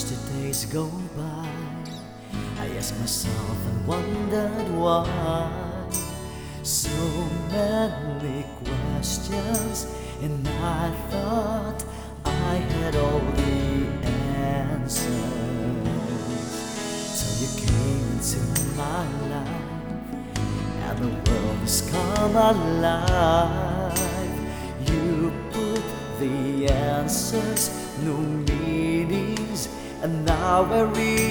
watched the days go by, I asked myself and wondered why. So many questions, and I thought I had all the answers. Till you came into my life, and the world has come alive. You put the answers, new meanings, and now I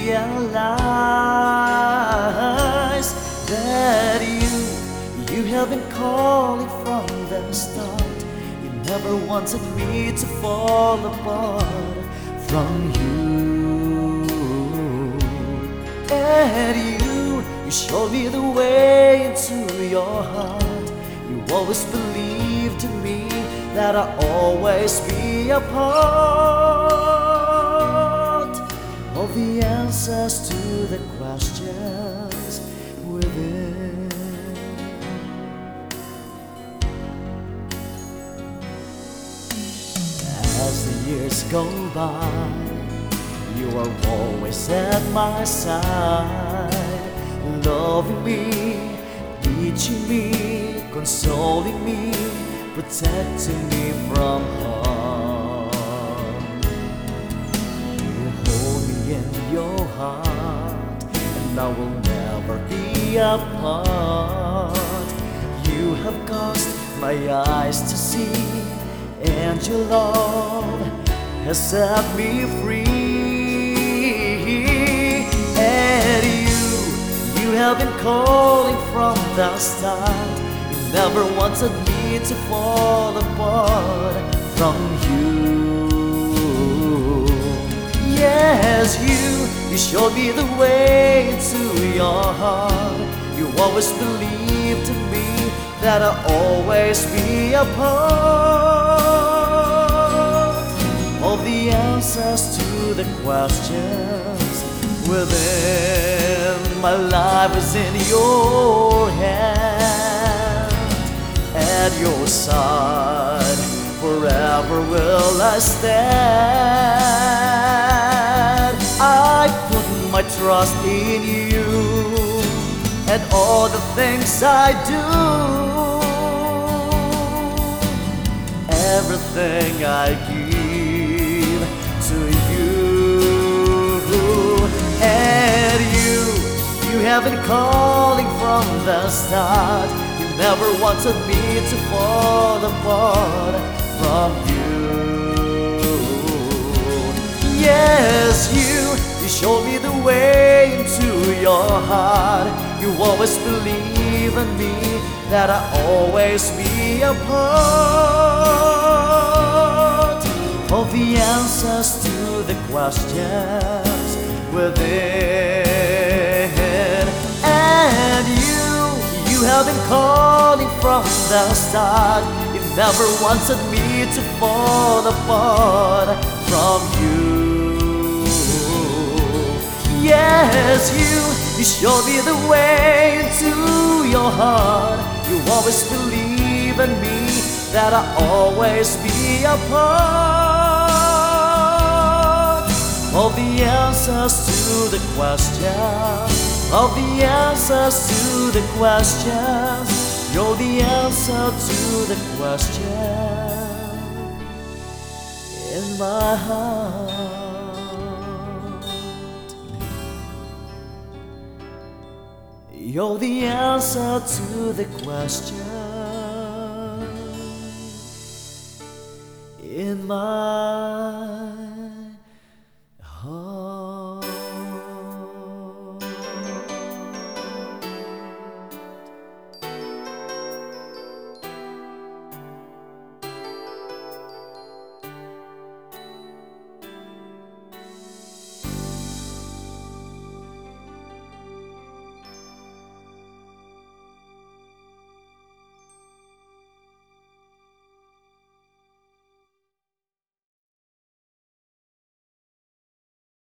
realize that you have been calling from the start. You never wanted me to fall apart from you. And you showed me the way into your heart. You always believed in me that I'll always be a part of the answers to the questions within. As the years go by, you are always at my side, loving me, teaching me, consoling me, protecting me from harm. You hold me in your heart, and I will never be apart. You have caused my eyes to see, and your love has set me free. And you have been calling from the start. You never wanted me to fall apart from you. Yes, you showed me the way into your heart. You always believed in me that I'll always be a part of the answers to the questions within. My life is in your hand, at your side forever will I stand. I put my trust in you and all the things I do. Everything I give to you. And you have been calling from the start. You never wanted me to fall apart from you. Yes, you showed me the way into your heart. You always believe in me that I'll always be a part of the answers to the questions within. And you have been calling from the start. You never wanted me to fall apart from you. Yes, you showed me the way into your heart. You always believe in me that I'll always be a part of the answers to the questions, of the answers to the questions. You're the answer to the question in my heart. You're the answer to the question in my